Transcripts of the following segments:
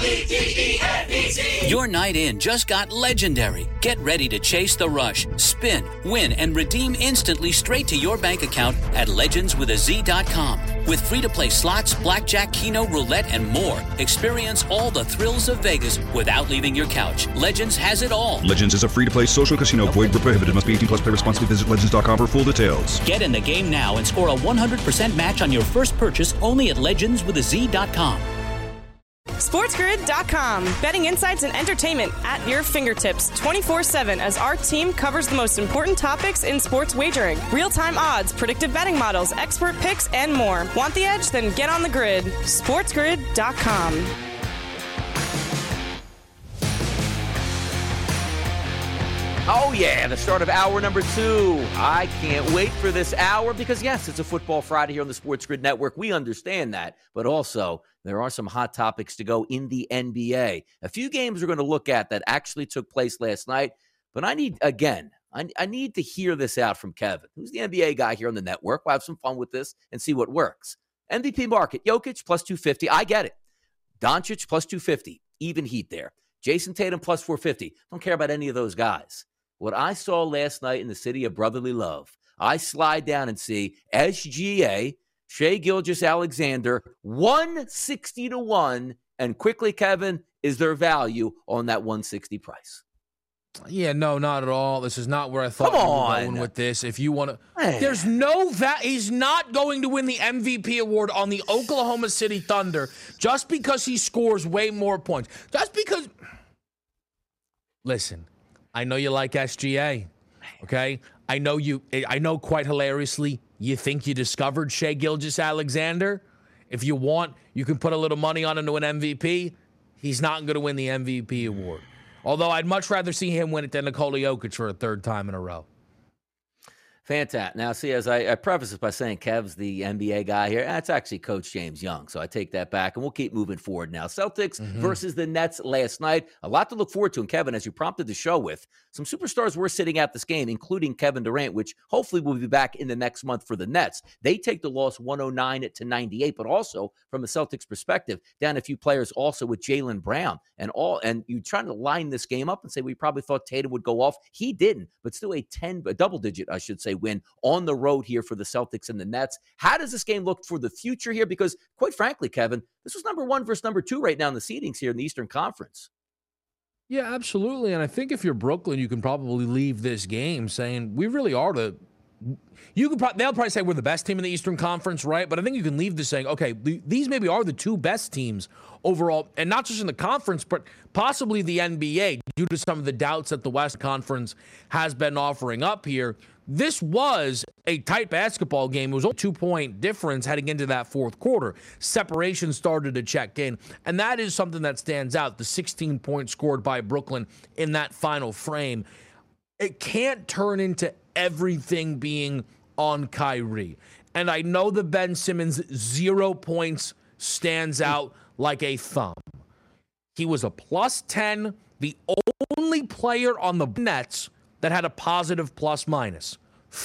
L-E-G-E-N-E-T. Your night in just got legendary. Get ready to chase the rush, spin, win, and redeem instantly straight to your bank account at legendswithaz.com. With free-to-play slots, blackjack, keno, roulette, and more, experience all the thrills of Vegas without leaving your couch. Legends has it all. Legends is a free-to-play social casino. Void where prohibited. Must be 18 plus. Play responsibly. Visit legends.com for full details. Get in the game now and score a 100% match on your first purchase only at legendswithaz.com. SportsGrid.com. Betting insights and entertainment at your fingertips 24/7 as our team covers the most important topics in sports wagering. Real-time odds, predictive betting models, expert picks, and more. Want the edge? Then get on the grid. SportsGrid.com. Oh, yeah, the start of hour number 2. I can't wait for this hour because, yes, it's a Football Friday here on the Sports Grid Network. We understand that, but also there are some hot topics to go in the NBA. A few games we're going to look at that actually took place last night, but I need to hear this out from Kevin, who's the NBA guy here on the network. We'll have some fun with this and see what works. MVP market, Jokic plus 250. I get it. Doncic plus 250. Even heat there. Jason Tatum plus 450. Don't care about any of those guys. What I saw last night in the city of brotherly love, I slide down and see SGA, Shai Gilgeous-Alexander, 160-1, and quickly, Kevin, is there value on that 160 price? Yeah, no, not at all. This is not where I thought we were going with this. If you want to, there's no he's not going to win the MVP award on the Oklahoma City Thunder just because he scores way more points. Just because, listen, I know you like SGA, okay? I know quite hilariously you think you discovered Shai Gilgeous-Alexander. If you want, you can put a little money on him to win MVP. He's not going to win the MVP award. Although I'd much rather see him win it than Nikola Jokic for a third time in a row. Fantastic. Now, see, as I preface this by saying Kev's the NBA guy here, that's actually Coach James Young, so I take that back, and we'll keep moving forward now. Celtics versus the Nets last night. A lot to look forward to, and Kevin, as you prompted the show with, some superstars were sitting at this game, including Kevin Durant, which hopefully will be back in the next month for the Nets. They take the loss 109-98, but also, from the Celtics' perspective, down a few players also with Jaylen Brown and you trying to line this game up and say we probably thought Tatum would go off. He didn't, but still a double-digit, I should say, win on the road here for the Celtics and the Nets. How does this game look for the future here? Because quite frankly, Kevin, this was number 1 versus number 2 right now in the seedings here in the Eastern Conference. Yeah, absolutely. And I think if you're Brooklyn, you can probably leave this game saying we really are they'll probably say we're the best team in the Eastern Conference, right? But I think you can leave this saying, okay, these maybe are the 2 best teams overall, and not just in the conference, but possibly the NBA due to some of the doubts that the West Conference has been offering up here. This was a tight basketball game. It was only a 2-point difference heading into that fourth quarter. Separation started to check in, and that is something that stands out, the 16 points scored by Brooklyn in that final frame. It can't turn into everything being on Kyrie. And I know the Ben Simmons 0 points stands out like a thumb. He was a plus 10, the only player on the Nets that had a positive plus-minus.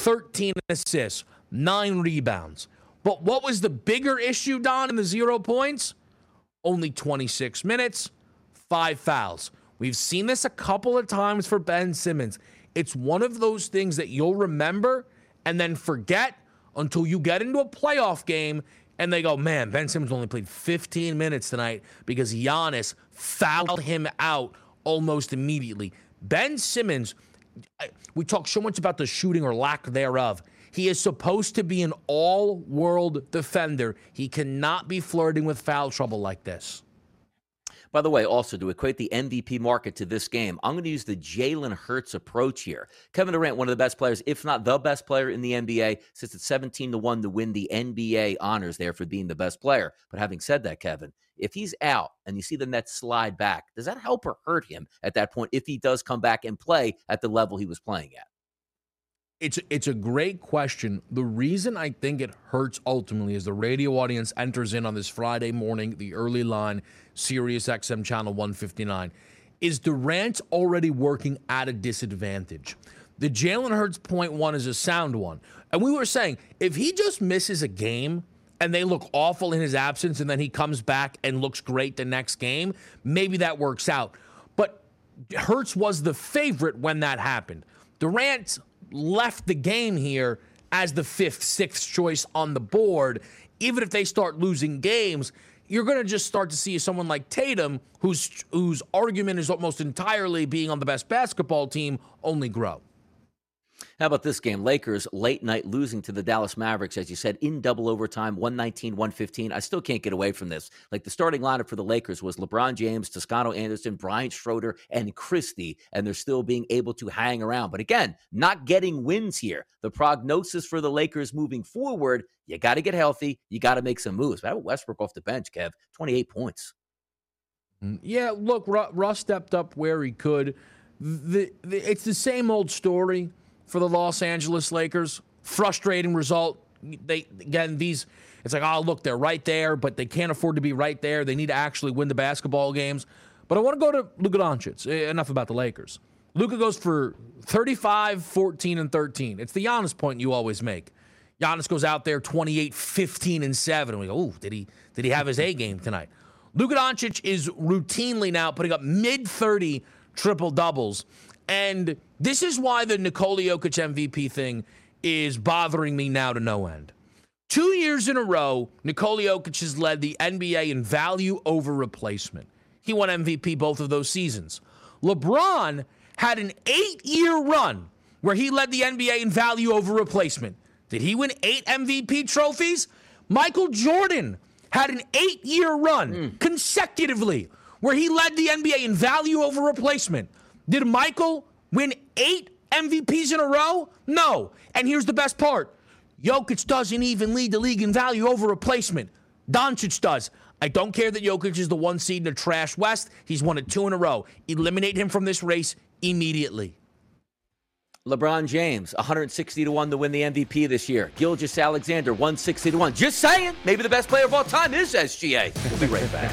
13 assists, 9 rebounds. But what was the bigger issue, Don, in the 0 points? Only 26 minutes, 5 fouls. We've seen this a couple of times for Ben Simmons. It's one of those things that you'll remember and then forget until you get into a playoff game and they go, man, Ben Simmons only played 15 minutes tonight because Giannis fouled him out almost immediately. Ben Simmons, we talk so much about the shooting or lack thereof. He is supposed to be an all-world defender. He cannot be flirting with foul trouble like this. By the way, also to equate the MVP market to this game, I'm going to use the Jalen Hurts approach here. Kevin Durant, one of the best players, if not the best player in the NBA, sits at 17-1 to win the NBA honors there for being the best player. But having said that, Kevin, if he's out and you see the Nets slide back, does that help or hurt him at that point if he does come back and play at the level he was playing at? It's a great question. The reason I think it hurts ultimately is the radio audience enters in on this Friday morning, the early line, Sirius XM channel 159, is Durant already working at a disadvantage. The Jalen Hurts point one is a sound one. And we were saying, if he just misses a game and they look awful in his absence, and then he comes back and looks great the next game, maybe that works out. But Hurts was the favorite when that happened. Durant left the game here as the 5th, 6th choice on the board. Even if they start losing games, you're going to just start to see someone like Tatum, whose argument is almost entirely being on the best basketball team, only grow. How about this game? Lakers late night losing to the Dallas Mavericks, as you said, in double overtime, 119-115. I still can't get away from this. Like, the starting lineup for the Lakers was LeBron James, Toscano Anderson, Bryant Schroeder, and Christie, and they're still being able to hang around. But again, not getting wins here. The prognosis for the Lakers moving forward, you got to get healthy. You got to make some moves. How about Westbrook off the bench, Kev? 28 points. Yeah, look, Russ stepped up where he could. It's the same old story for the Los Angeles Lakers. Frustrating result. It's like, oh, look, they're right there, but they can't afford to be right there. They need to actually win the basketball games. But I want to go to Luka Doncic. Enough about the Lakers. Luka goes for 35, 14, and 13. It's the Giannis point you always make. Giannis goes out there 28, 15, and 7. And we go, ooh, did he have his A game tonight? Luka Doncic is routinely now putting up mid-30 triple-doubles. And this is why the Nikola Jokic MVP thing is bothering me now to no end. 2 years in a row, Nikola Jokic has led the NBA in value over replacement. He won MVP both of those seasons. LeBron had an 8-year run where he led the NBA in value over replacement. Did he win 8 MVP trophies? Michael Jordan had an 8-year run consecutively where he led the NBA in value over replacement. Did Michael win 8 MVPs in a row? No. And here's the best part. Jokic doesn't even lead the league in value over replacement. Doncic does. I don't care that Jokic is the 1 seed in the trash West. He's won it 2 in a row. Eliminate him from this race immediately. LeBron James, 160-1 to win the MVP this year. Gilgeous-Alexander, 160-1. Just saying, maybe the best player of all time is SGA. We'll be right back.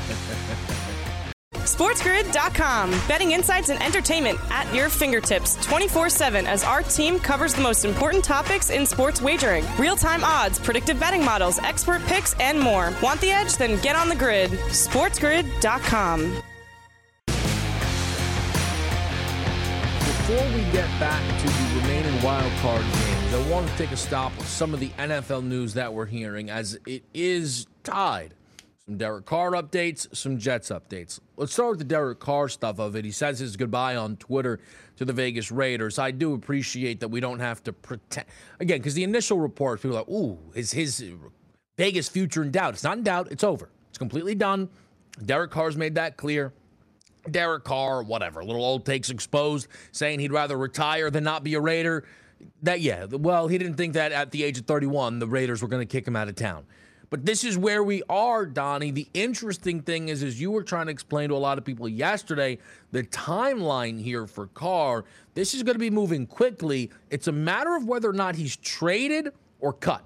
SportsGrid.com. Betting insights and entertainment at your fingertips 24/7 as our team covers the most important topics in sports wagering. Real-time odds, predictive betting models, expert picks, and more. Want the edge? Then get on the grid. SportsGrid.com. Before we get back to the remaining wild card games, I want to take a stop with some of the NFL news that we're hearing as it is tied. Some Derek Carr updates, some Jets updates. Let's start with the Derek Carr stuff of it. He says his goodbye on Twitter to the Vegas Raiders. I do appreciate that we don't have to pretend. Again, because the initial reports, people are like, ooh, is his Vegas future in doubt? It's not in doubt. It's over. It's completely done. Derek Carr's made that clear. Derek Carr, whatever, little old takes exposed, saying he'd rather retire than not be a Raider. He didn't think that at the age of 31, the Raiders were going to kick him out of town. But this is where we are, Donnie. The interesting thing is, as you were trying to explain to a lot of people yesterday, the timeline here for Carr, this is going to be moving quickly. It's a matter of whether or not he's traded or cut.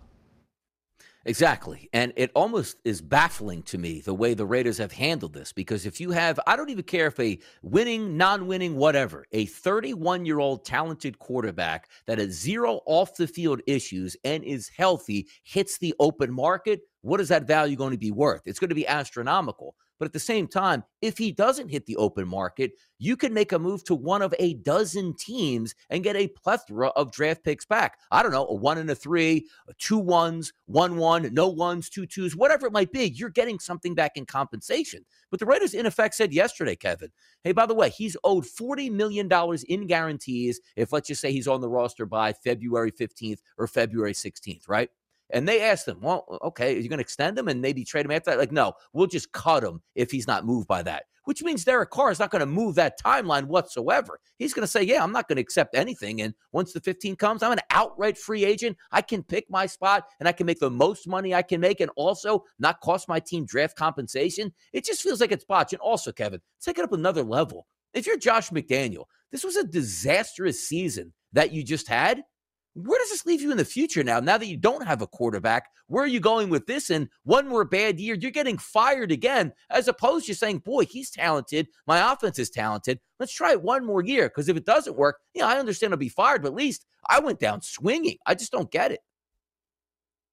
Exactly. And it almost is baffling to me the way the Raiders have handled this, because if you have, I don't even care if a winning, non-winning, whatever, a 31-year-old talented quarterback that has 0 off-the-field issues and is healthy hits the open market, what is that value going to be worth? It's going to be astronomical. But at the same time, if he doesn't hit the open market, you can make a move to one of a dozen teams and get a plethora of draft picks back. I don't know, a 1 and a 3, 2 1s, 1 1, no 1s, 2 2s, whatever it might be. You're getting something back in compensation. But the Raiders, in effect, said yesterday, Kevin, hey, by the way, he's owed $40 million in guarantees if, let's just say, he's on the roster by February 15th or February 16th, right? And they asked him, well, okay, are you going to extend him and maybe trade him after that? Like, no, we'll just cut him if he's not moved by that, which means Derek Carr is not going to move that timeline whatsoever. He's going to say, yeah, I'm not going to accept anything. And once the 15 comes, I'm an outright free agent. I can pick my spot and I can make the most money I can make and also not cost my team draft compensation. It just feels like it's botched. And also, Kevin, take it up another level. If you're Josh McDaniel, this was a disastrous season that you just had. Where does this leave you in the future now that you don't have a quarterback? Where are you going with this? And one more bad year, you're getting fired again, as opposed to saying, boy, he's talented. My offense is talented. Let's try it one more year, because if it doesn't work, I understand I'll be fired, but at least I went down swinging. I just don't get it.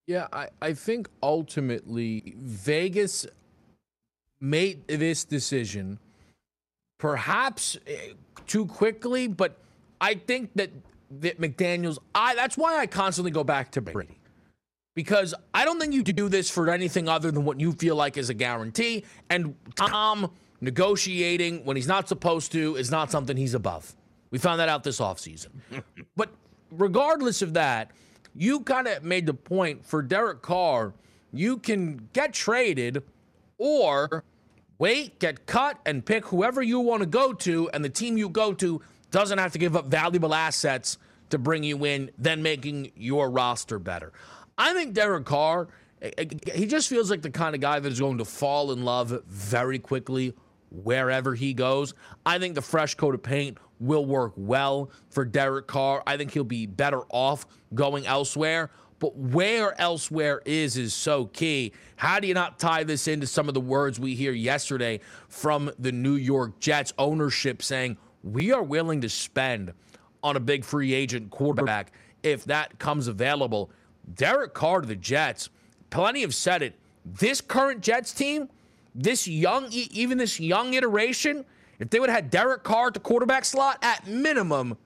Yeah, I think ultimately Vegas made this decision perhaps too quickly, but I think that McDaniels, that's why I constantly go back to Brady. Because I don't think you do this for anything other than what you feel like is a guarantee. And Tom negotiating when he's not supposed to is not something he's above. We found that out this offseason. But regardless of that, you kind of made the point for Derek Carr, you can get traded or wait, get cut, and pick whoever you want to go to, and the team you go to doesn't have to give up valuable assets to bring you in, then making your roster better. I think Derek Carr, he just feels like the kind of guy that is going to fall in love very quickly wherever he goes. I think the fresh coat of paint will work well for Derek Carr. I think he'll be better off going elsewhere. But where elsewhere is so key. How do you not tie this into some of the words we hear yesterday from the New York Jets ownership saying, we are willing to spend on a big free agent quarterback if that comes available. Derek Carr to the Jets, plenty have said it. This current Jets team, this young, even this young iteration, if they would have had Derek Carr at the quarterback slot, at minimum,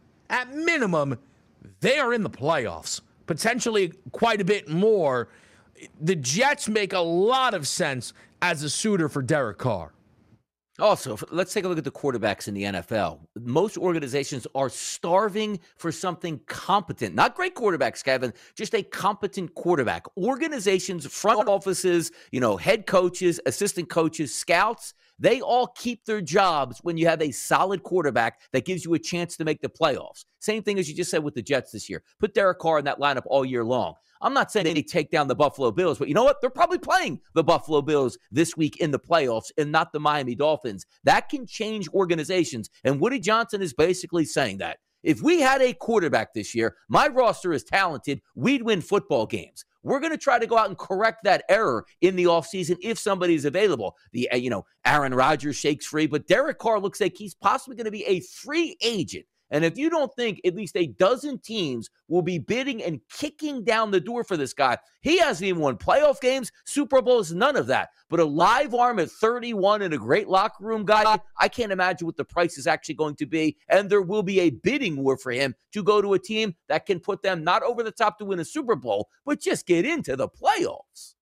they are in the playoffs. Potentially quite a bit more. The Jets make a lot of sense as a suitor for Derek Carr. Also, let's take a look at the quarterbacks in the NFL. Most organizations are starving for something competent. Not great quarterbacks, Kevin, just a competent quarterback. Organizations, front offices, head coaches, assistant coaches, scouts, they all keep their jobs when you have a solid quarterback that gives you a chance to make the playoffs. Same thing as you just said with the Jets this year. Put Derek Carr in that lineup all year long. I'm not saying they take down the Buffalo Bills, but you know what? They're probably playing the Buffalo Bills this week in the playoffs and not the Miami Dolphins. That can change organizations. And Woody Johnson is basically saying that. If we had a quarterback this year, my roster is talented, we'd win football games. We're going to try to go out and correct that error in the offseason if somebody's available. Aaron Rodgers shakes free, but Derek Carr looks like he's possibly going to be a free agent. And if you don't think at least a dozen teams will be bidding and kicking down the door for this guy, he hasn't even won playoff games, Super Bowls, none of that. But a live arm at 31 and a great locker room guy, I can't imagine what the price is actually going to be. And there will be a bidding war for him to go to a team that can put them not over the top to win a Super Bowl, but just get into the playoffs.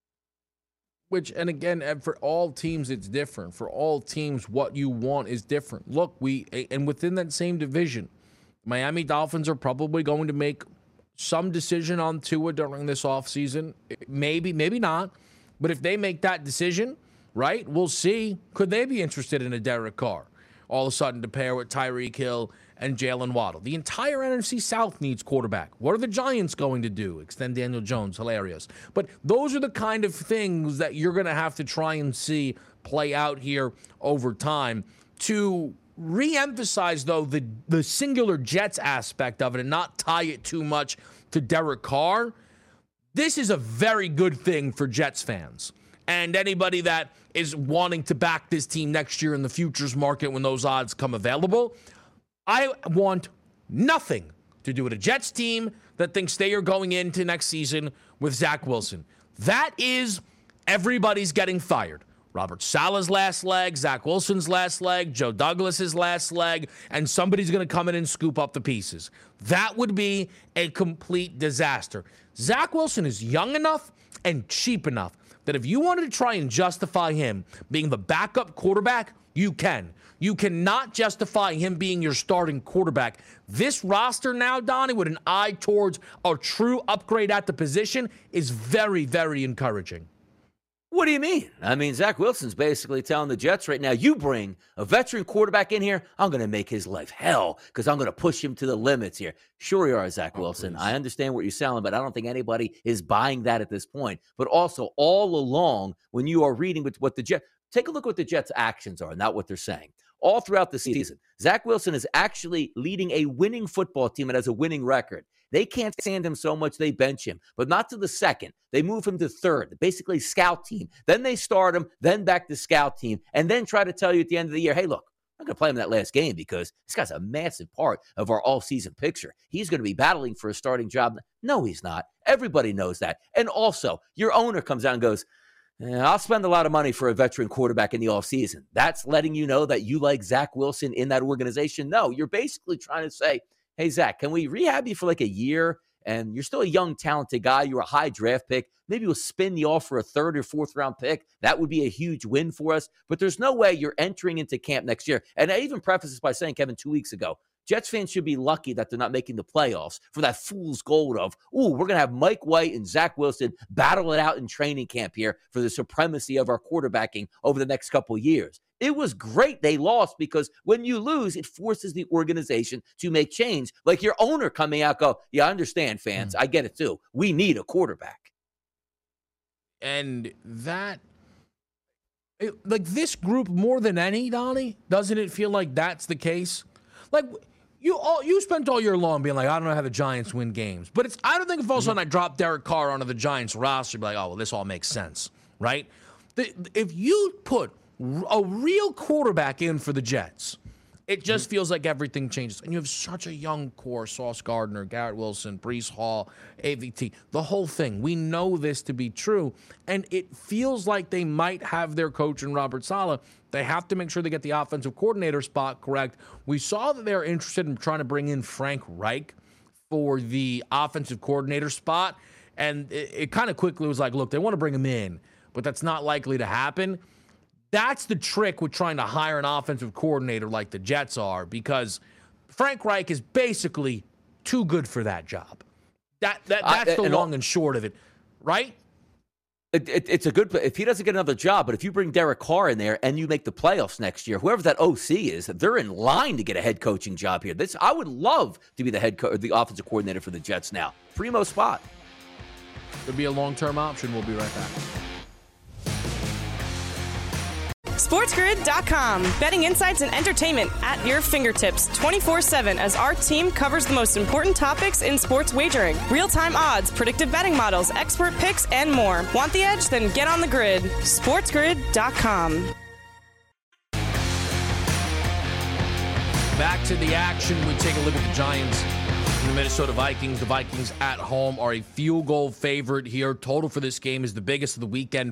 And again, for all teams, it's different. For all teams, what you want is different. Look, and within that same division, Miami Dolphins are probably going to make some decision on Tua during this offseason. Maybe not. But if they make that decision, right, we'll see. Could they be interested in a Derek Carr all of a sudden to pair with Tyreek Hill and Jalen Waddle? The entire NFC South needs quarterback. What are the Giants going to do? Extend Daniel Jones. Hilarious. But those are the kind of things that you're going to have to try and see play out here over time to re-emphasize, though, the singular Jets aspect of it and not tie it too much to Derek Carr. This is a very good thing for Jets fans and anybody that is wanting to back this team next year in the futures market when those odds come available. I want nothing to do with a Jets team that thinks they are going into next season with Zach Wilson. That is everybody's getting fired. Robert Saleh's last leg, Zach Wilson's last leg, Joe Douglas's last leg, and somebody's going to come in and scoop up the pieces. That would be a complete disaster. Zach Wilson is young enough and cheap enough that if you wanted to try and justify him being the backup quarterback, you can. You cannot justify him being your starting quarterback. This roster now, Donnie, with an eye towards a true upgrade at the position is very, very encouraging. What do you mean? I mean, Zach Wilson's basically telling the Jets right now, you bring a veteran quarterback in here, I'm going to make his life hell because I'm going to push him to the limits here. Sure you are, Zach Wilson. Please. I understand what you're selling, but I don't think anybody is buying that at this point. But also, all along, when you are reading what the Jets, take a look at what the Jets' actions are, not what they're saying. All throughout the season, Zach Wilson is actually leading a winning football team and has a winning record. They can't stand him so much they bench him, but not to the second. They move him to third, basically scout team. Then they start him, then back to scout team, and then try to tell you at the end of the year, hey, look, I'm going to play him in that last game because this guy's a massive part of our all-season picture. He's going to be battling for a starting job. No, he's not. Everybody knows that. And also, your owner comes out and goes, I'll spend a lot of money for a veteran quarterback in the offseason. That's letting you know that you like Zach Wilson in that organization. No, you're basically trying to say, hey, Zach, can we rehab you for like a year? And you're still a young, talented guy. You're a high draft pick. Maybe we'll spin you off for a 3rd or 4th round pick. That would be a huge win for us. But there's no way you're entering into camp next year. And I even preface this by saying, Kevin, 2 weeks ago, Jets fans should be lucky that they're not making the playoffs for that fool's gold of, we're going to have Mike White and Zach Wilson battle it out in training camp here for the supremacy of our quarterbacking over the next couple of years. It was great they lost because when you lose, it forces the organization to make change. Like your owner coming out go, yeah, I understand, fans. I get it too. We need a quarterback. And that, like this group more than any, Donnie, doesn't it feel like that's the case? Like you spent all year long being like, I don't know how the Giants win games. But I don't think if all of a sudden I drop Derek Carr onto the Giants roster, be like, oh, well, this all makes sense, right? If you put a real quarterback in for the Jets, it just feels like everything changes. And you have such a young core, Sauce Gardner, Garrett Wilson, Breece Hall, AVT, the whole thing. We know this to be true. And it feels like they might have their coach in Robert Saleh. They have to make sure they get the offensive coordinator spot correct. We saw that they're interested in trying to bring in Frank Reich for the offensive coordinator spot. And it kind of quickly was like, look, they want to bring him in, but that's not likely to happen. That's the trick with trying to hire an offensive coordinator like the Jets are, because Frank Reich is basically too good for that job. That's the long and short of it, right? It's a good, if he doesn't get another job, but if you bring Derek Carr in there and you make the playoffs next year, whoever that OC is, they're in line to get a head coaching job here. I would love to be the offensive coordinator for the Jets now. Primo spot. Could be a long-term option. We'll be right back. SportsGrid.com. Betting insights and entertainment at your fingertips 24/7 as our team covers the most important topics in sports wagering. Real-time odds, predictive betting models, expert picks, and more. Want the edge? Then get on the grid. SportsGrid.com. Back to the action. We take a look at the Giants and the Minnesota Vikings. The Vikings at home are a field goal favorite here. Total for this game is the biggest of the weekend,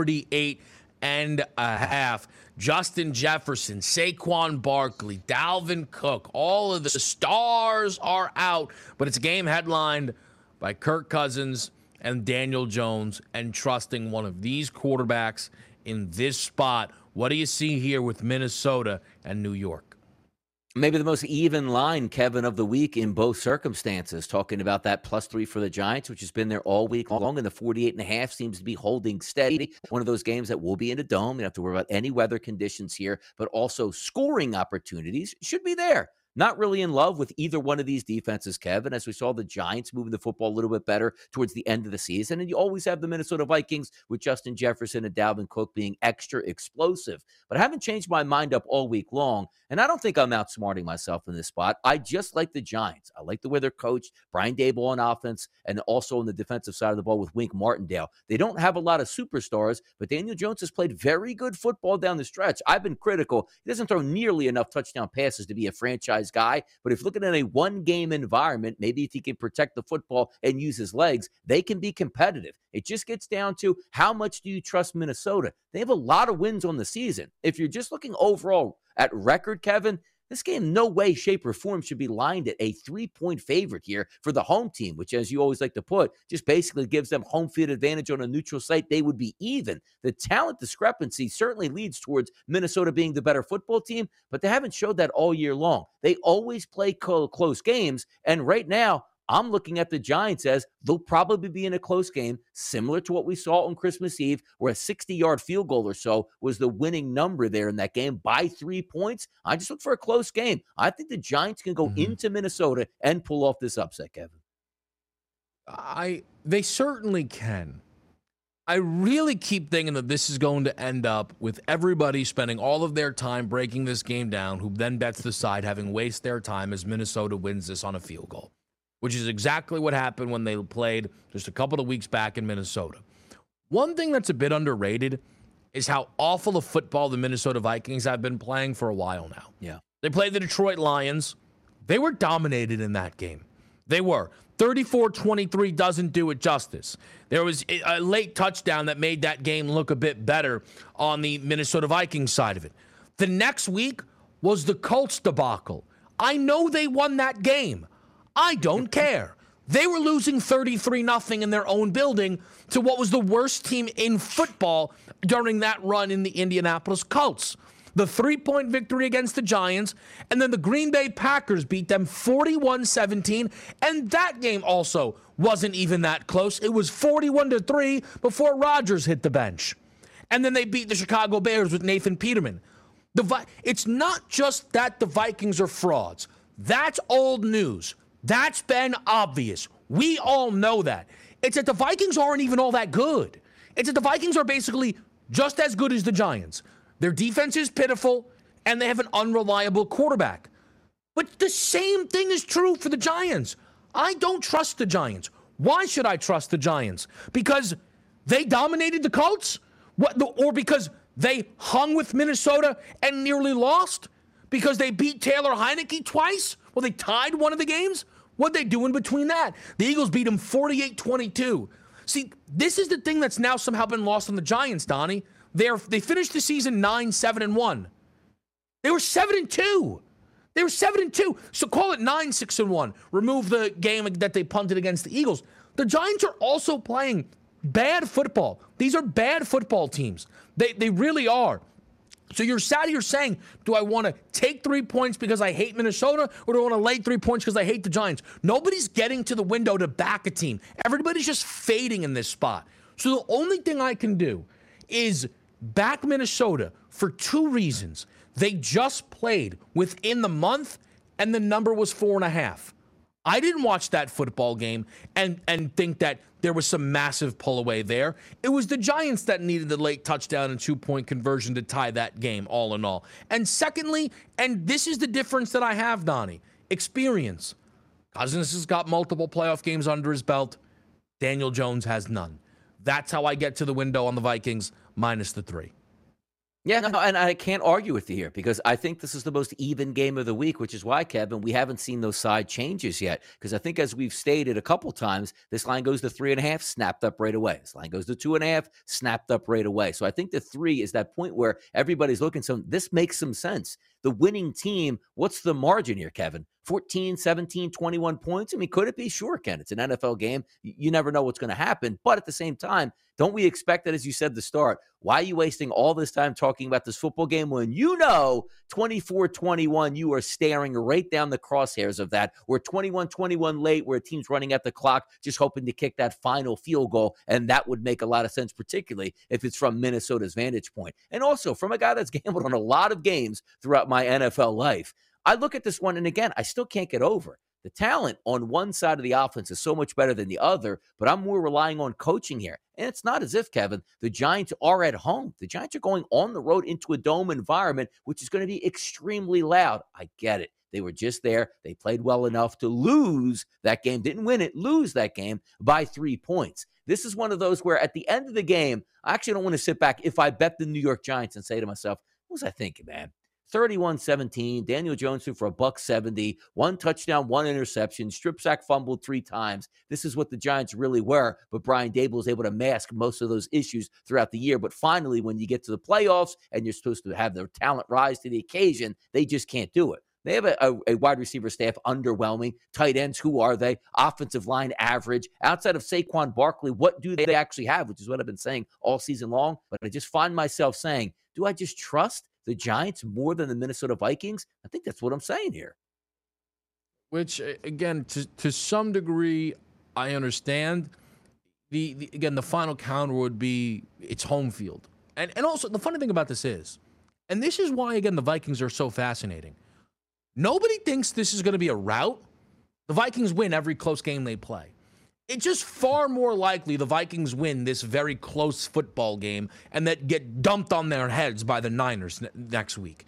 48.5. Justin Jefferson, Saquon Barkley, Dalvin Cook, all of the stars are out, but it's a game headlined by Kirk Cousins and Daniel Jones, and trusting one of these quarterbacks in this spot. What do you see here with Minnesota and New York? Maybe the most even line, Kevin, of the week in both circumstances. Talking about that +3 for the Giants, which has been there all week long, and the 48.5 seems to be holding steady. One of those games that will be in a dome. You don't have to worry about any weather conditions here, but also scoring opportunities should be there. Not really in love with either one of these defenses, Kevin, as we saw the Giants moving the football a little bit better towards the end of the season. And you always have the Minnesota Vikings with Justin Jefferson and Dalvin Cook being extra explosive. But I haven't changed my mind up all week long, and I don't think I'm outsmarting myself in this spot. I just like the Giants. I like the way they're coached, Brian Daboll on offense, and also on the defensive side of the ball with Wink Martindale. They don't have a lot of superstars, but Daniel Jones has played very good football down the stretch. I've been critical. He doesn't throw nearly enough touchdown passes to be a franchise guy, but if looking at a one-game environment, maybe if he can protect the football and use his legs, they can be competitive. It just gets down to how much do you trust Minnesota? They have a lot of wins on the season. If you're just looking overall at record, Kevin, this game no way, shape, or form should be lined at a 3-point favorite here for the home team, which, as you always like to put, just basically gives them home field advantage on a neutral site. They would be even. The talent discrepancy certainly leads towards Minnesota being the better football team, but they haven't showed that all year long. They always play close games, and right now, I'm looking at the Giants as they'll probably be in a close game, similar to what we saw on Christmas Eve, where a 60-yard field goal or so was the winning number there in that game by 3 points. I just look for a close game. I think the Giants can go into Minnesota and pull off this upset, Kevin. They certainly can. I really keep thinking that this is going to end up with everybody spending all of their time breaking this game down, who then bets the side having wasted their time as Minnesota wins this on a field goal, which is exactly what happened when they played just a couple of weeks back in Minnesota. One thing that's a bit underrated is how awful of football the Minnesota Vikings have been playing for a while now. Yeah. They played the Detroit Lions. They were dominated in that game. They were. 34-23 doesn't do it justice. There was a late touchdown that made that game look a bit better on the Minnesota Vikings side of it. The next week was the Colts debacle. I know they won that game. I don't care. They were losing 33-0 in their own building to what was the worst team in football during that run in the Indianapolis Colts. The 3-point victory against the Giants, and then the Green Bay Packers beat them 41-17, and that game also wasn't even that close. It was 41-3 before Rodgers hit the bench. And then they beat the Chicago Bears with Nathan Peterman. It's not just that the Vikings are frauds. That's old news. That's been obvious. We all know that. It's that the Vikings aren't even all that good. It's that the Vikings are basically just as good as the Giants. Their defense is pitiful, and they have an unreliable quarterback. But the same thing is true for the Giants. I don't trust the Giants. Why should I trust the Giants? Because they dominated the Colts? Or because they hung with Minnesota and nearly lost? Because they beat Taylor Heineke twice? Well, they tied one of the games? What'd they do in between that? The Eagles beat them 48-22. See, this is the thing that's now somehow been lost on the Giants, Donnie. They finished the season 9-7-1. They were 7-2. They were 7-2. So call it 9-6-1. Remove the game that they punted against the Eagles. The Giants are also playing bad football. These are bad football teams. They really are. So you're sat here saying, do I want to take 3 points because I hate Minnesota, or do I want to lay 3 points because I hate the Giants? Nobody's getting to the window to back a team. Everybody's just fading in this spot. So the only thing I can do is back Minnesota for 2 reasons. They just played within the month, and the number was 4.5. I didn't watch that football game and think that there was some massive pull away there. It was the Giants that needed the late touchdown and 2-point conversion to tie that game, all in all. And secondly, and this is the difference that I have, Donnie, experience. Cousins has got multiple playoff games under his belt. Daniel Jones has none. That's how I get to the window on the Vikings, minus the 3. Yeah, no, and I can't argue with you here because I think this is the most even game of the week, which is why, Kevin, we haven't seen those side changes yet. Because I think, as we've stated a couple times, this line goes to 3.5, snapped up right away. This line goes to 2.5, snapped up right away. So I think the 3 is that point where everybody's looking. So this makes some sense. The winning team, what's the margin here, Kevin? 14, 17, 21 points? I mean, could it be? Sure, Ken. It's an NFL game. You never know what's going to happen. But at the same time, don't we expect that, as you said at the start, why are you wasting all this time talking about this football game when you know 24-21, you are staring right down the crosshairs of that, or 21-21 late where a team's running at the clock just hoping to kick that final field goal, and that would make a lot of sense, particularly if it's from Minnesota's vantage point. And also, from a guy that's gambled on a lot of games throughout my NFL life, I look at this one, and again, I still can't get over it. The talent on one side of the offense is so much better than the other, but I'm more relying on coaching here. And it's not as if, Kevin, the Giants are at home. The Giants are going on the road into a dome environment, which is going to be extremely loud. I get it. They were just there. They played well enough to lose that game. Didn't win it, lose that game by 3 points. This is one of those where at the end of the game, I actually don't want to sit back if I bet the New York Giants and say to myself, what was I thinking, man? 31-17, Daniel Jones threw for $170, 1 touchdown, 1 interception, strip sack, fumbled 3 times. This is what the Giants really were, but Brian Daboll was able to mask most of those issues throughout the year. But finally, when you get to the playoffs and you're supposed to have their talent rise to the occasion, they just can't do it. They have a wide receiver staff underwhelming. Tight ends, who are they? Offensive line average. Outside of Saquon Barkley, what do they actually have? Which is what I've been saying all season long. But I just find myself saying, do I just trust the Giants more than the Minnesota Vikings? I think that's what I'm saying here. Which, again, to some degree, I understand. Again, the final counter would be it's home field. And also, the funny thing about this is, and this is why, again, the Vikings are so fascinating. Nobody thinks this is going to be a rout. The Vikings win every close game they play. It's just far more likely the Vikings win this very close football game and that get dumped on their heads by the Niners next week.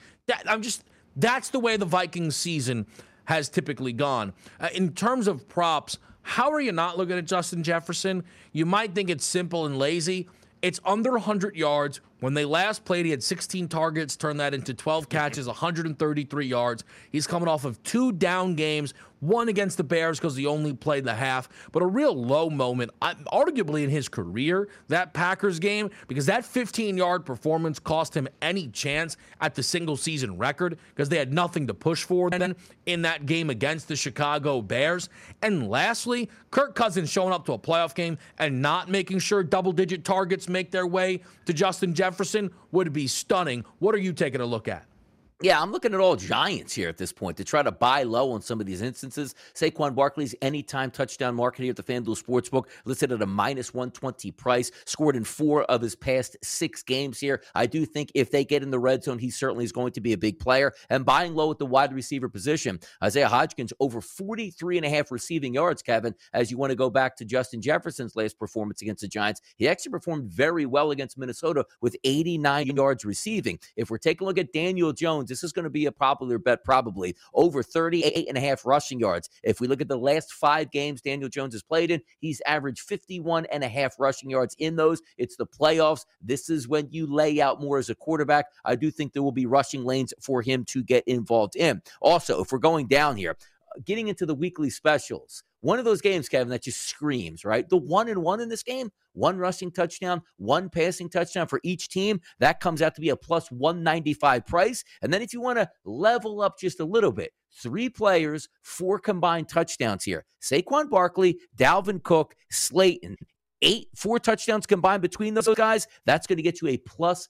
That's the way the Vikings season has typically gone. In terms of props, how are you not looking at Justin Jefferson? You might think it's simple and lazy. It's under 100 yards When they last played, he had 16 targets, turned that into 12 catches, 133 yards. He's coming off of 2 down games, one against the Bears because he only played the half, but a real low moment, arguably in his career, that Packers game, because that 15-yard performance cost him any chance at the single-season record because they had nothing to push for then in that game against the Chicago Bears. And lastly, Kirk Cousins showing up to a playoff game and not making sure double-digit targets make their way to Justin Jefferson would be stunning. What are you taking a look at? Yeah, I'm looking at all Giants here at this point to try to buy low on some of these instances. Saquon Barkley's anytime touchdown market here at the FanDuel Sportsbook, listed at a -120 price, scored in 4 of his past 6 games here. I do think if they get in the red zone, he certainly is going to be a big player. And buying low at the wide receiver position, Isaiah Hodgins over 43.5 receiving yards, Kevin, as you want to go back to Justin Jefferson's last performance against the Giants. He actually performed very well against Minnesota with 89 yards receiving. If we're taking a look at Daniel Jones, this is going to be a popular bet, probably over 38.5 rushing yards. If we look at the last 5 games Daniel Jones has played in, he's averaged 51.5 rushing yards in those. It's the playoffs. This is when you lay out more as a quarterback. I do think there will be rushing lanes for him to get involved in. Also, if we're going down here, getting into the weekly specials, one of those games, Kevin, that just screams, right? The 1-1 in this game, 1 rushing touchdown, 1 passing touchdown for each team. That comes out to be a plus 195 price. And then if you want to level up just a little bit, 3 players, 4 combined touchdowns here. Saquon Barkley, Dalvin Cook, Slayton. 4 touchdowns combined between those guys. That's going to get you a plus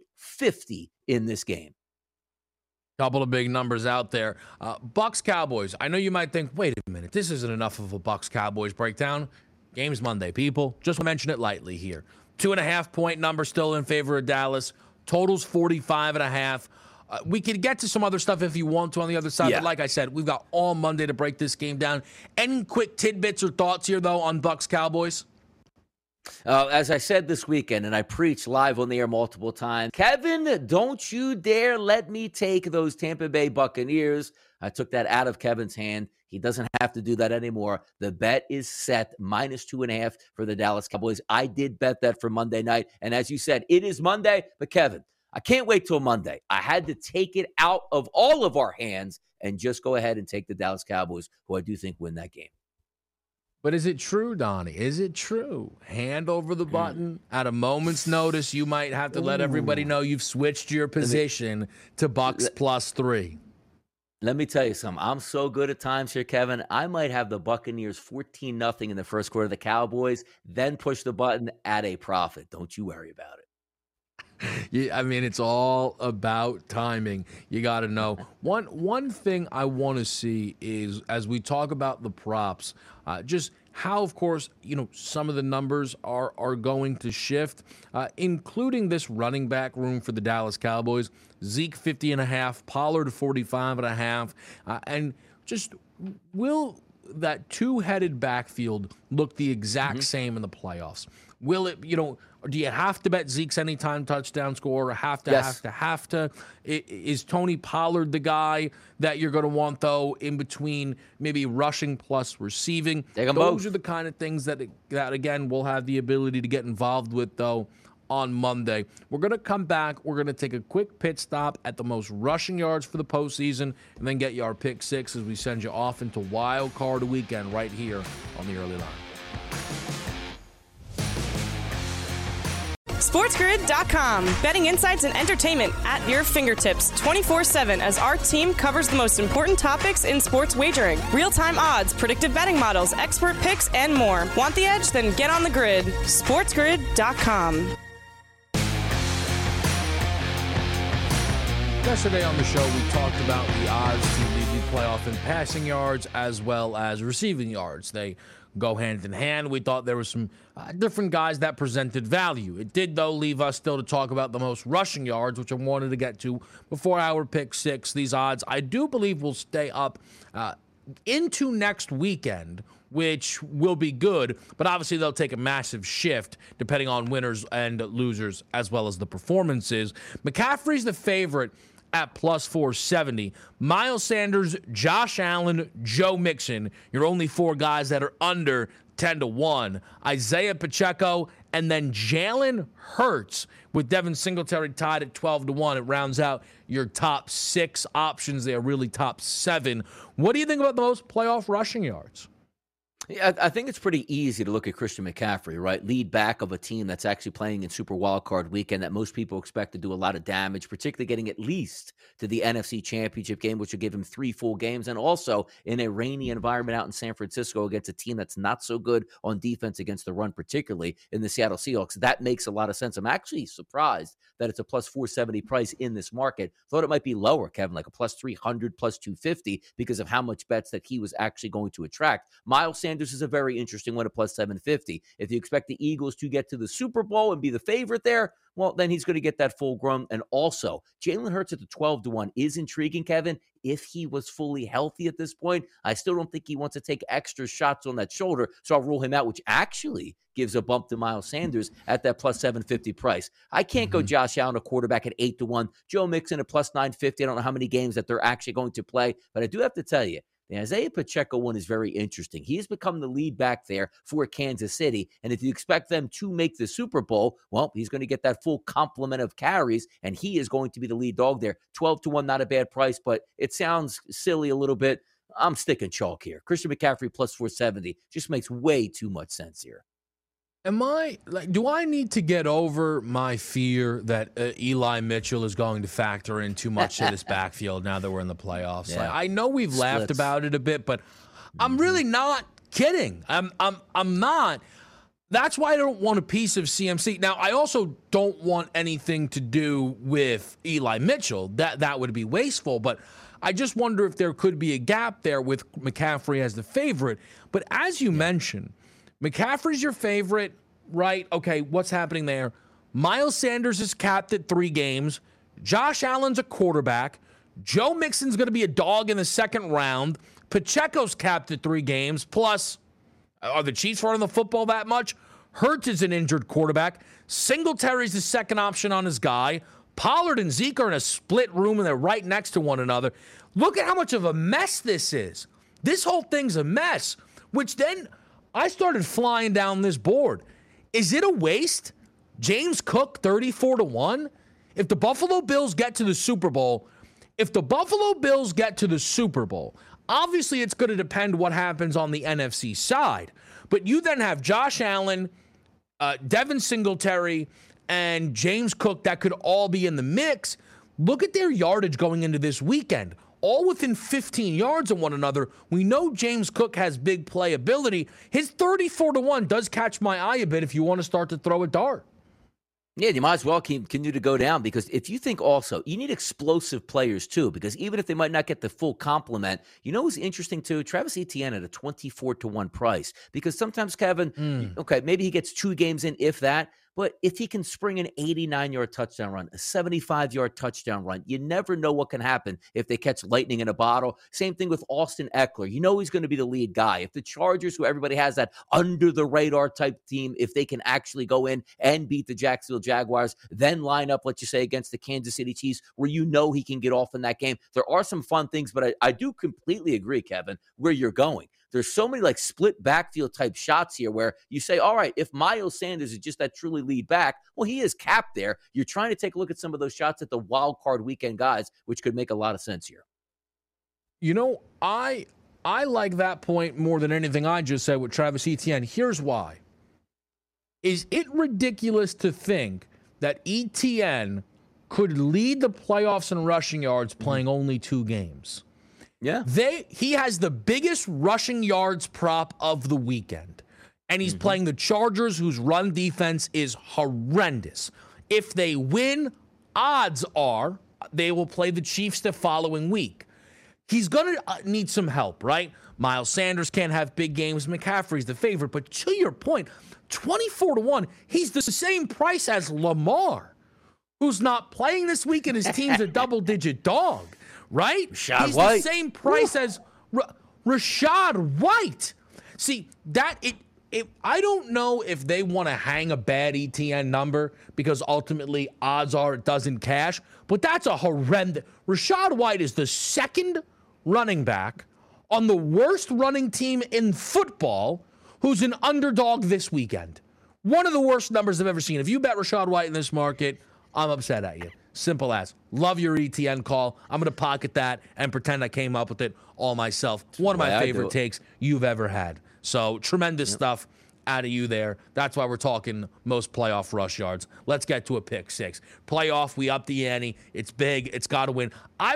850 in this game. Couple of big numbers out there. Bucks Cowboys. I know you might think, wait a minute, this isn't enough of a Bucks Cowboys breakdown. Game's Monday, people. Just mention it lightly here. 2.5-point number still in favor of Dallas. Totals 45.5. We could get to some other stuff if you want to on the other side. But like I said, we've got all Monday to break this game down. Any quick tidbits or thoughts here, though, on Bucks Cowboys? As I said this weekend, and I preached live on the air multiple times, Kevin, don't you dare let me take those Tampa Bay Buccaneers. I took that out of Kevin's hand. He doesn't have to do that anymore. The bet is set, -2.5 for the Dallas Cowboys. I did bet that for Monday night. And as you said, it is Monday. But Kevin, I can't wait till Monday. I had to take it out of all of our hands and just go ahead and take the Dallas Cowboys, who I do think win that game. But is it true, Donnie? Is it true? Hand over the button. At a moment's notice, you might have to let everybody know you've switched your position to Bucks +3. Let me tell you something. I'm so good at times here, Kevin. I might have the Buccaneers 14-0 in the first quarter of the Cowboys, then push the button at a profit. Don't you worry about it. Yeah, I mean, it's all about timing. You got to know. One thing I want to see is, as we talk about the props, just how, of course, some of the numbers are going to shift, including this running back room for the Dallas Cowboys. Zeke 50.5, Pollard 45.5, and just will that 2-headed backfield look the exact same in the playoffs? Will it, do you have to bet Zeke's anytime touchdown score? Have to? Is Tony Pollard the guy that you're going to want, though, in between maybe rushing plus receiving? Those are the kind of things that again, we'll have the ability to get involved with, though, on Monday. We're going to come back. We're going to take a quick pit stop at the most rushing yards for the postseason and then get you our pick 6 as we send you off into Wild Card Weekend right here on the Early Line. SportsGrid.com. Betting insights and entertainment at your fingertips 24/7 as our team covers the most important topics in sports wagering. Real-time odds, predictive betting models, expert picks, and more. Want the edge? Then get on the grid. SportsGrid.com. Yesterday on the show, we talked about the odds to lead the playoff in passing yards as well as receiving yards. They go hand in hand. We thought there were some different guys that presented value. It did, though, leave us still to talk about the most rushing yards, which I wanted to get to before our pick 6. These odds, I do believe, will stay up into next weekend, which will be good, but obviously they'll take a massive shift depending on winners and losers as well as the performances. McCaffrey's the favorite at plus 470. Miles Sanders, Josh Allen, Joe Mixon, your only 4 guys that are under 10-1. Isaiah Pacheco and then Jalen Hurts with Devin Singletary tied at 12-1. It rounds out your top 6 options there, really top 7. What do you think about the most playoff rushing yards? Yeah, I think it's pretty easy to look at Christian McCaffrey, right? Lead back of a team that's actually playing in Super Wildcard Weekend that most people expect to do a lot of damage, particularly getting at least to the NFC Championship game, which will give him 3 full games, and also in a rainy environment out in San Francisco against a team that's not so good on defense against the run, particularly in the Seattle Seahawks. That makes a lot of sense. I'm actually surprised that it's a plus 470 price in this market. Thought it might be lower, Kevin, like a plus 300, plus 250 because of how much bets that he was actually going to attract. Miles Sanders is a very interesting one at plus 750. If you expect the Eagles to get to the Super Bowl and be the favorite there, well, then he's going to get that full grown. And also, Jalen Hurts at the 12-1 is intriguing, Kevin. If he was fully healthy at this point, I still don't think he wants to take extra shots on that shoulder. So I'll rule him out, which actually gives a bump to Miles Sanders at that plus 750 price. I can't go Josh Allen, a quarterback, at 8-1. Joe Mixon at plus 950. I don't know how many games that they're actually going to play, but I do have to tell you, the Isaiah Pacheco one is very interesting. He's become the lead back there for Kansas City. And if you expect them to make the Super Bowl, well, he's going to get that full complement of carries, and he is going to be the lead dog there. 12-1, not a bad price, but it sounds silly a little bit. I'm sticking chalk here. Christian McCaffrey plus 470 just makes way too much sense here. Do I need to get over my fear that Eli Mitchell is going to factor in too much to this backfield now that we're in the playoffs? Yeah. I know we've laughed about it a bit, but I'm really not kidding. I'm not. That's why I don't want a piece of CMC. Now, I also don't want anything to do with Eli Mitchell. That would be wasteful, but I just wonder if there could be a gap there with McCaffrey as the favorite. But as you mentioned, McCaffrey's your favorite, right? Okay, what's happening there? Miles Sanders is capped at 3 games. Josh Allen's a quarterback. Joe Mixon's going to be a dog in the second round. Pacheco's capped at 3 games. Plus, are the Chiefs running the football that much? Hurts is an injured quarterback. Singletary's the second option on his guy. Pollard and Zeke are in a split room, and they're right next to one another. Look at how much of a mess this is. This whole thing's a mess, which then I started flying down this board. Is it a waste? James Cook, 34-1? If the Buffalo Bills get to the Super Bowl, obviously it's going to depend what happens on the NFC side. But you then have Josh Allen, Devin Singletary, and James Cook that could all be in the mix. Look at their yardage going into this weekend. All within 15 yards of one another. We know James Cook has big playability. His 34-1 does catch my eye a bit if you want to start to throw a dart. Yeah, you might as well continue to go down, because if you think also, you need explosive players too, because even if they might not get the full complement, you know who's interesting too? Travis Etienne at a 24-1 price, because sometimes, Kevin, okay, maybe he gets 2 games in, if that, but if he can spring an 89-yard touchdown run, a 75-yard touchdown run, you never know what can happen if they catch lightning in a bottle. Same thing with Austin Eckler. You know he's going to be the lead guy. If the Chargers, who everybody has that under-the-radar type team, if they can actually go in and beat the Jacksonville Jaguars, then line up, let's just say, against the Kansas City Chiefs, where you know he can get off in that game. There are some fun things, but I do completely agree, Kevin, where you're going. There's so many like split backfield type shots here where you say, all right, if Miles Sanders is just that truly lead back, well, he is capped there. You're trying to take a look at some of those shots at the wild card weekend guys, which could make a lot of sense here. You know, I like that point more than anything I just said with Travis Etienne. Here's why. Is it ridiculous to think that Etienne could lead the playoffs in rushing yards playing only 2 games? Yeah. He has the biggest rushing yards prop of the weekend. And he's playing the Chargers, whose run defense is horrendous. If they win, odds are they will play the Chiefs the following week. He's going to need some help, right? Miles Sanders can't have big games. McCaffrey's the favorite. But to your point, 24-1, he's the same price as Lamar, who's not playing this week, and his team's a double-digit dog. Right? He's the same price as Rachaad White. See, I don't know if they want to hang a bad ETN number, because ultimately odds are it doesn't cash, but that's a horrendous. Rachaad White is the second running back on the worst running team in football who's an underdog this weekend. One of the worst numbers I've ever seen. If you bet Rachaad White in this market, I'm upset at you. Simple as. Love your ETN call. I'm going to pocket that and pretend I came up with it all myself. One of my favorite takes you've ever had. So tremendous stuff out of you there. That's why we're talking most playoff rush yards. Let's get to a pick six. Playoff, we up the ante. It's big. It's got to win.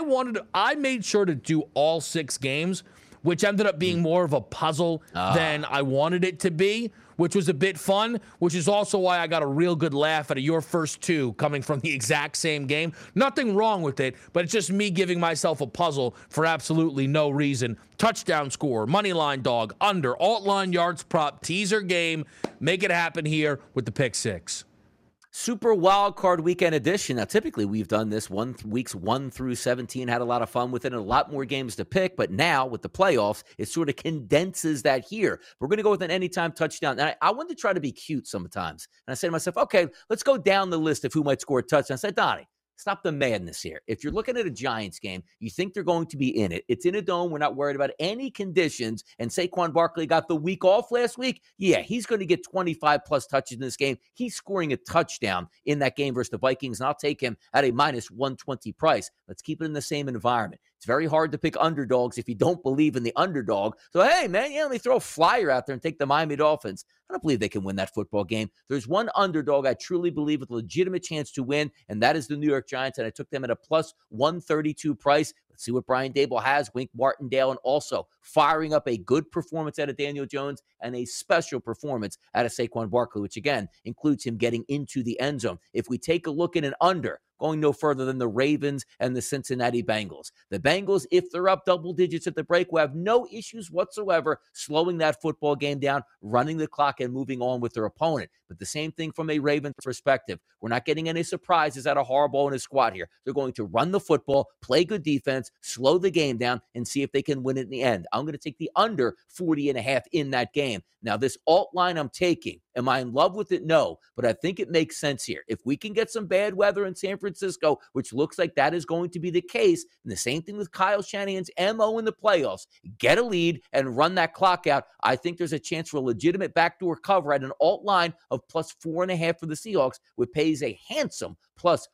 I made sure to do all 6 games, which ended up being more of a puzzle than I wanted it to be, which was a bit fun, which is also why I got a real good laugh out of your first 2 coming from the exact same game. Nothing wrong with it, but it's just me giving myself a puzzle for absolutely no reason. Touchdown score, money line dog, under, alt line yards prop, teaser game. Make it happen here with the pick six. Super Wild Card Weekend edition. Now, typically we've done this weeks 1 through 17, had a lot of fun with it, and a lot more games to pick. But now with the playoffs, it sort of condenses that here. We're going to go with an anytime touchdown. And I wanted to try to be cute sometimes. And I said to myself, okay, let's go down the list of who might score a touchdown. I said, Donnie, stop the madness here. If you're looking at a Giants game, you think they're going to be in it. It's in a dome. We're not worried about any conditions. And Saquon Barkley got the week off last week. Yeah, he's going to get 25-plus touches in this game. He's scoring a touchdown in that game versus the Vikings, and I'll take him at a minus 120 price. Let's keep it in the same environment. It's very hard to pick underdogs if you don't believe in the underdog. So, hey, man, let me throw a flyer out there and take the Miami Dolphins. I don't believe they can win that football game. There's one underdog I truly believe with a legitimate chance to win, and that is the New York Giants, and I took them at a plus 132 price. Let's see what Brian Daboll has, Wink Martindale, and also firing up a good performance out of Daniel Jones and a special performance out of Saquon Barkley, which, again, includes him getting into the end zone. If we take a look at an under, going no further than the Ravens and the Cincinnati Bengals. The Bengals, if they're up double digits at the break, will have no issues whatsoever slowing that football game down, running the clock, and moving on with their opponent. But the same thing from a Ravens perspective. We're not getting any surprises out of Harbaugh and his squad here. They're going to run the football, play good defense, slow the game down, and see if they can win it in the end. I'm going to take the under 40.5 in that game. Now, this alt line I'm taking, am I in love with it? No, but I think it makes sense here. If we can get some bad weather in San Francisco, which looks like that is going to be the case, and the same thing with Kyle Shanahan's MO in the playoffs, get a lead and run that clock out. I think there's a chance for a legitimate backdoor cover at an alt line of plus 4.5 for the Seahawks, which pays a handsome plus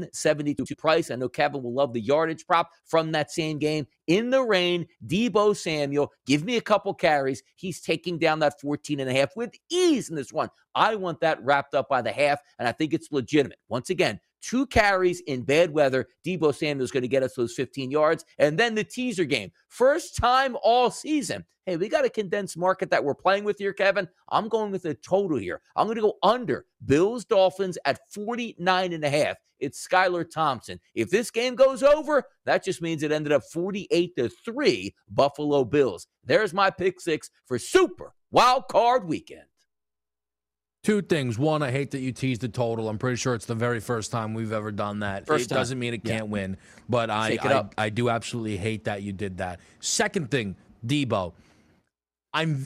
172 price. I know Kevin will love the yardage prop from that same game. In the rain, Deebo Samuel, give me a couple carries. He's taking down that 14.5 with ease in this one. I want that wrapped up by the half, and I think it's legitimate. Once again, 2 carries in bad weather. Deebo Samuel is going to get us those 15 yards. And then the teaser game. First time all season. Hey, we got a condensed market that we're playing with here, Kevin. I'm going with a total here. I'm going to go under Bills-Dolphins at 49.5. It's Skylar Thompson. If this game goes over, that just means it ended up 48-3 Buffalo Bills. There's my pick six for Super Wild Card Weekend. 2 things. One, I hate that you teased the total. I'm pretty sure it's the very first time we've ever done that. It doesn't mean it can't win, but I do absolutely hate that you did that. Second thing, Deebo. I'm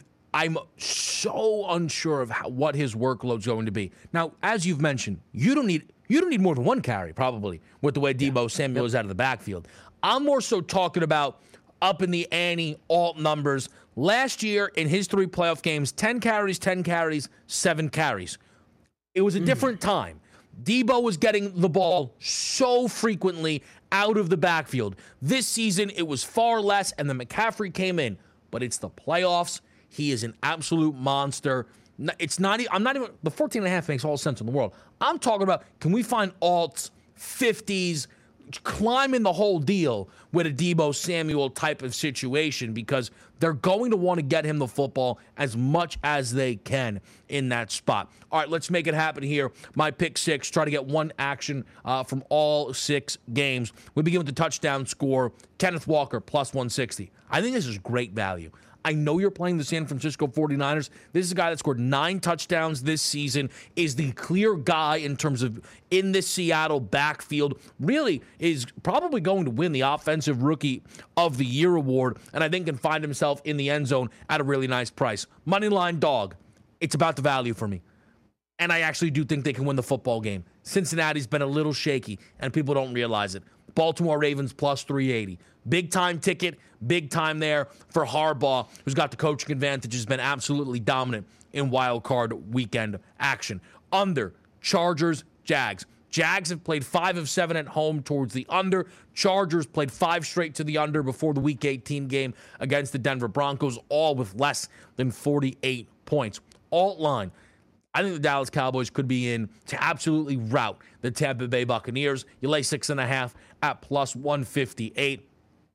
so unsure of what his workload's going to be. Now, as you've mentioned, you don't need more than 1 carry probably with the way Deebo Samuel is out of the backfield. I'm more so talking about up in the ante alt numbers. Last year in his 3 playoff games, 10 carries, 7 carries. It was a different time. Deebo was getting the ball so frequently out of the backfield. This season, it was far less, and then McCaffrey came in. But it's the playoffs. He is an absolute monster. It's not. I'm not even. The 14.5 makes all sense in the world. I'm talking about, can we find alts, 50s, climbing the whole deal with a Deebo Samuel type of situation, because they're going to want to get him the football as much as they can in that spot. All right, let's make it happen here. My pick six, try to get one action from all 6 games. We begin with the touchdown score. Kenneth Walker, plus 160. I think this is great value. I know you're playing the San Francisco 49ers. This is a guy that scored 9 touchdowns this season, is the clear guy in terms of in this Seattle backfield, really is probably going to win the Offensive Rookie of the Year award, and I think can find himself in the end zone at a really nice price. Moneyline dog. It's about the value for me. And I actually do think they can win the football game. Cincinnati's been a little shaky, and people don't realize it. Baltimore Ravens plus 380. Big time ticket, big time there for Harbaugh, who's got the coaching advantage, has been absolutely dominant in wild card weekend action. Under, Chargers, Jags. Jags have played 5 of 7 at home towards the under. Chargers played 5 straight to the under before the Week 18 game against the Denver Broncos, all with less than 48 points. Alt line, I think the Dallas Cowboys could be in to absolutely rout the Tampa Bay Buccaneers. You lay 6.5 at plus 158.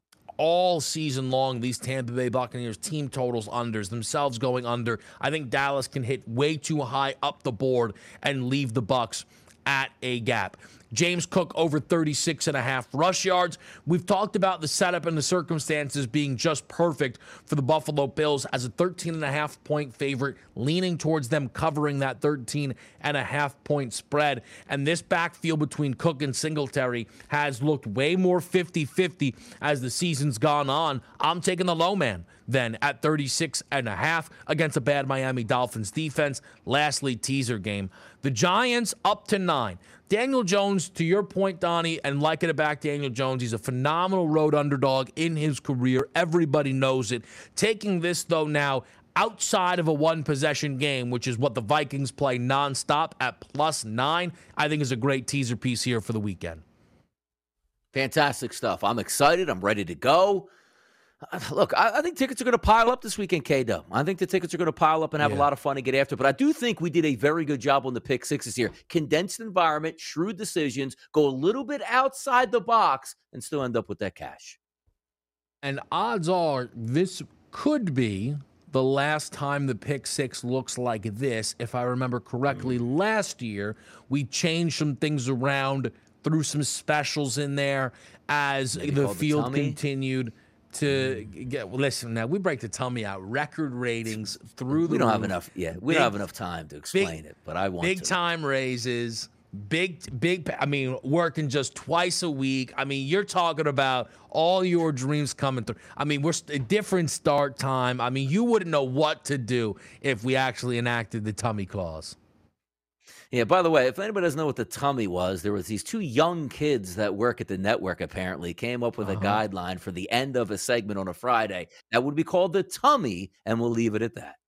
All season long, these Tampa Bay Buccaneers team totals unders, themselves going under. I think Dallas can hit way too high up the board and leave the Bucs at a gap. James Cook over 36.5 rush yards. We've talked about the setup and the circumstances being just perfect for the Buffalo Bills as a 13.5 point favorite, leaning towards them covering that 13.5 point spread. And this backfield between Cook and Singletary has looked way more 50-50 as the season's gone on. I'm taking the low man then at 36.5 against a bad Miami Dolphins defense. Lastly, teaser game. The Giants up to 9. Daniel Jones, to your point, Donnie, and liking it back, Daniel Jones, he's a phenomenal road underdog in his career. Everybody knows it. Taking this, though, now outside of a one-possession game, which is what the Vikings play nonstop at plus 9, I think is a great teaser piece here for the weekend. Fantastic stuff. I'm excited. I'm ready to go. Look, I think tickets are going to pile up this weekend, K-Dub. I think the tickets are going to pile up and have a lot of fun and get after. But I do think we did a very good job on the pick sixes here. Condensed environment, shrewd decisions, go a little bit outside the box, and still end up with that cash. And odds are this could be the last time the pick six looks like this. If I remember correctly, last year we changed some things around, threw some specials in there as the field continued to get. Listen, now we break the tummy out. Record ratings through the. We don't have enough. Yeah, we don't have enough time to explain it, but I want big time raises. Big. I mean, working just twice a week. I mean, you're talking about all your dreams coming through. I mean, we're a different start time. I mean, you wouldn't know what to do if we actually enacted the tummy clause. Yeah, by the way, if anybody doesn't know what the tummy was, there was these 2 young kids that work at the network apparently came up with a guideline for the end of a segment on a Friday that would be called the tummy, and we'll leave it at that.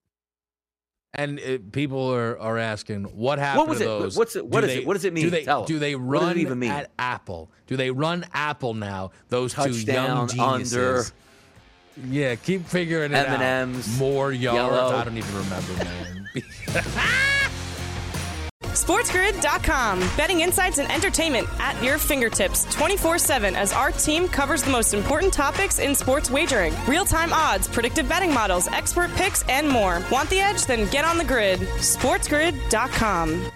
And people are asking, what happened to those? What does it mean? Tell them. Do they run what does it even mean? At Apple? Do they run Apple now? Those touchdown, 2 young geniuses. Under. Yeah, keep figuring it M&Ms, out. More yards. Yellow. I don't even remember, man. SportsGrid.com. Betting insights and entertainment at your fingertips 24/7 as our team covers the most important topics in sports wagering. Real-time odds, predictive betting models, expert picks, and more. Want the edge? Then get on the grid. SportsGrid.com.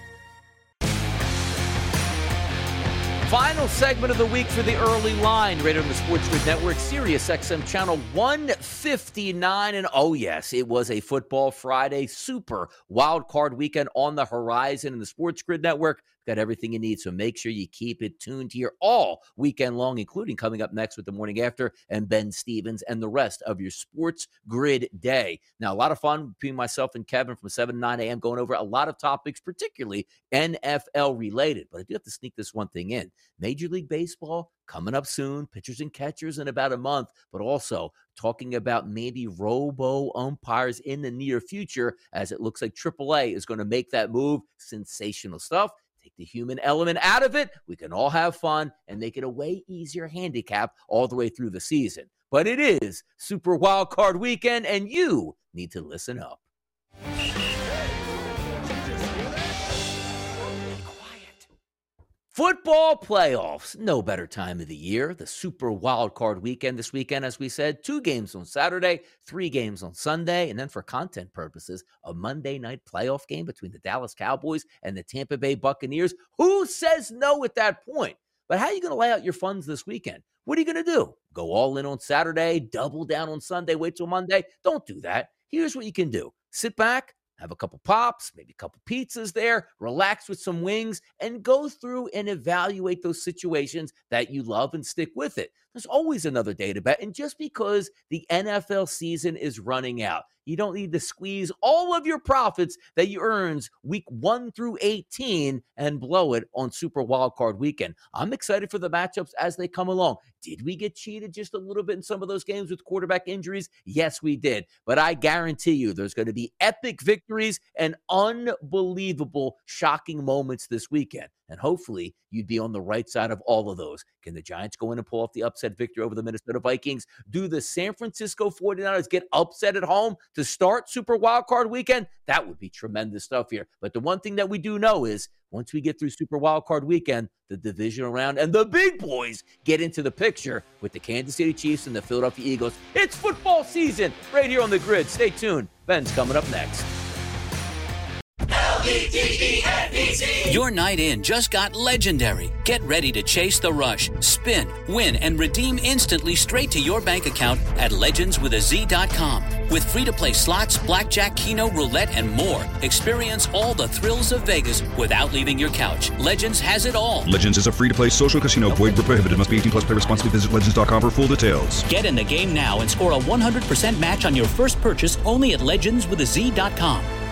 Final segment of the week for the early line, right on the Sports Grid Network, Sirius XM channel 159. And oh yes, it was a football Friday, super wild card weekend on the horizon in the Sports Grid Network. Got everything you need, so make sure you keep it tuned here all weekend long, including coming up next with the Morning After and Ben Stevens and the rest of your Sports Grid day. Now, a lot of fun between myself and Kevin from 7 to 9 a.m. going over a lot of topics, particularly NFL related. But I do have to sneak this one thing in. Major League Baseball coming up soon, pitchers and catchers in about a month, but also talking about maybe robo umpires in the near future, as it looks like AAA is going to make that move. Sensational stuff. Take the human element out of it. We can all have fun and make it a way easier handicap all the way through the season. But it is Super Wild Card Weekend, and you need to listen up. Football playoffs, no better time of the year. The Super Wild Card Weekend this weekend, as we said, 2 games on Saturday, 3 games on Sunday, and then for content purposes, a Monday night playoff game between the Dallas Cowboys and the Tampa Bay Buccaneers. Who says no at that point? But how are you going to lay out your funds this weekend? What are you going to do? Go all in on Saturday, double down on Sunday, wait till Monday? Don't do that. Here's what you can do. Sit back, have a couple pops, maybe a couple pizzas there, relax with some wings, and go through and evaluate those situations that you love and stick with it. There's always another day to bet. And just because the NFL season is running out, You don't need to squeeze all of your profits that you earned week 1 through 18 and blow it on Super Wildcard Weekend. I'm excited for the matchups as they come along. Did we get cheated just a little bit in some of those games with quarterback injuries? Yes, we did. But I guarantee you there's going to be epic victories and unbelievable, shocking moments this weekend. And hopefully you'd be on the right side of all of those. Can the Giants go in and pull off the upset victory over the Minnesota Vikings? Do the San Francisco 49ers get upset at home to start Super Wildcard Weekend? That would be tremendous stuff here. But the one thing that we do know is once we get through Super Wildcard Weekend, the divisional round and the big boys get into the picture with the Kansas City Chiefs and the Philadelphia Eagles. It's football season right here on the grid. Stay tuned. Ben's coming up next. Your night in just got legendary. Get ready to chase the rush, spin, win, and redeem instantly straight to your bank account at legendswithaz.com. With free-to-play slots, blackjack, keno, roulette, and more. Experience all the thrills of Vegas without leaving your couch. Legends has it all. Legends is a free-to-play social casino. Void where prohibited. Must be 18 plus. Play responsibly. Visit legends.com for full details. Get in the game now and score a 100% match on your first purchase only at legendswithaz.com.